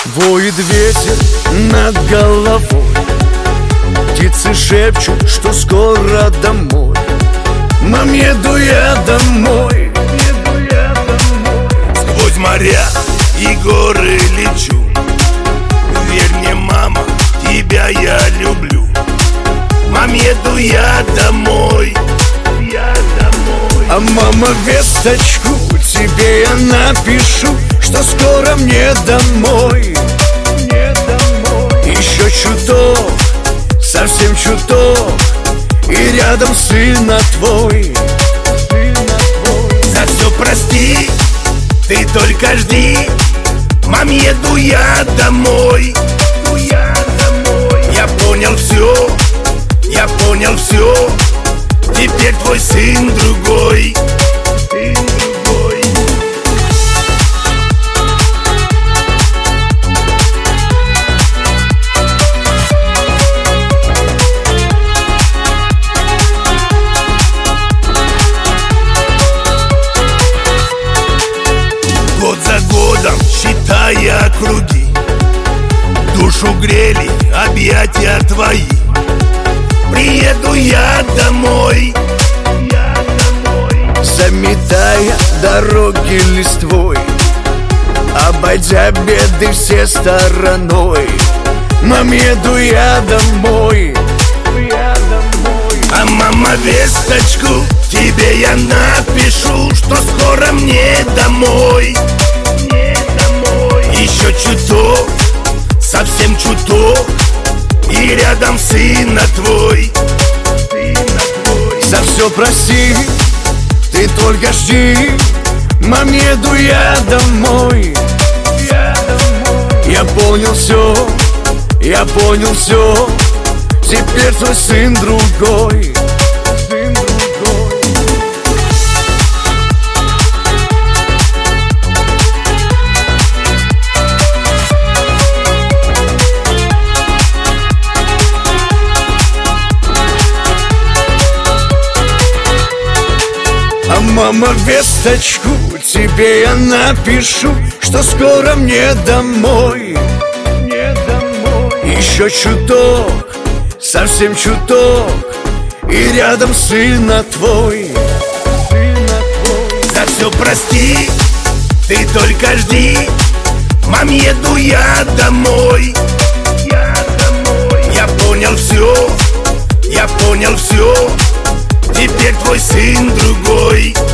Воет ветер над головой, птицы шепчут, что скоро домой. Мам, еду я домой. Сквозь моря и горы лечу. Верь мне, мама, тебя я люблю. Мам, еду я домой. А мама, весточку тебе я напишу, что скоро мне домой. Еще чуток, совсем чуток, и рядом сына твой. За все прости, ты только жди. Мам, еду я домой. Я понял все, я понял все. Теперь твой сын другой. Год за годом, считая круги, душу грели объятия твои. Приеду я домой. Заметая дороги листвой, обойдя беды все стороной. Мам, еду я домой. А мама, весточку тебе я напишу, что скоро мне домой. Еще чуток, совсем чуток, и рядом сына твой. За все прости, ты только жди. Мам, еду я домой. Я понял все, я понял все. Теперь твой сын другой. А мама, весточку тебе я напишу, что скоро мне домой. Еще чуток, совсем чуток, и рядом сына твой. За все прости, ты только жди. Мам, еду я домой. Я понял все, я понял все. Теперь твой сын другой.